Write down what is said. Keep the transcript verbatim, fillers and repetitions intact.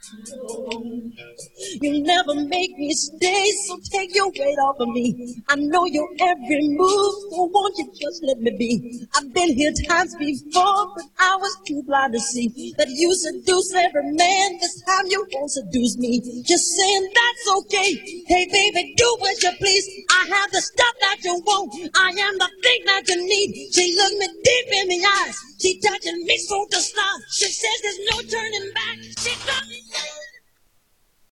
You never make me stay, so take your weight off of me. I know your every move, so won't you just let me be? I've been here times before, but I was too blind to see that you seduce every man. This time you won't seduce me. Just saying that's okay. Hey baby, do what you please. I have the stuff that you want. I am the thing that you need. She looked me deep in the eyes. She touching me so to